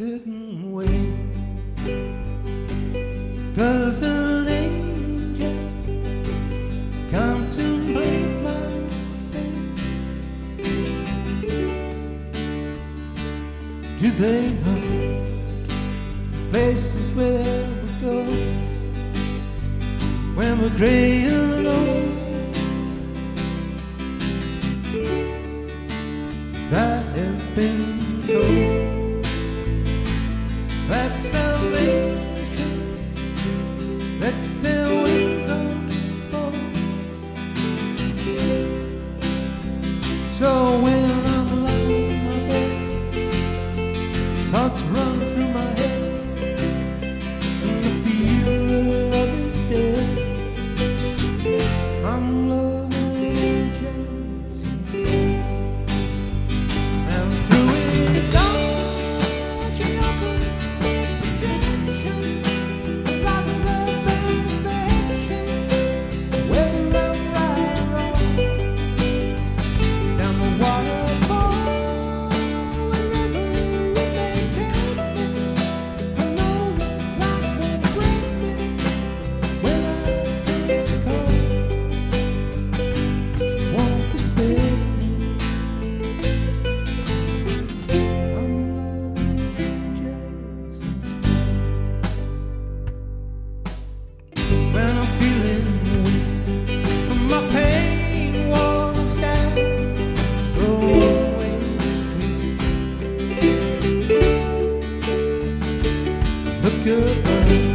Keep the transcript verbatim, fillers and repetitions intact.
certain way. Does an angel contemplate my fate? Do they know places where we go when we're gray and old? I have been told that salvation lets their wings unfold. So when I'm lying in my bed, thoughts run through my head, and I feel that love is dead. I'm loving angels instead. Look up.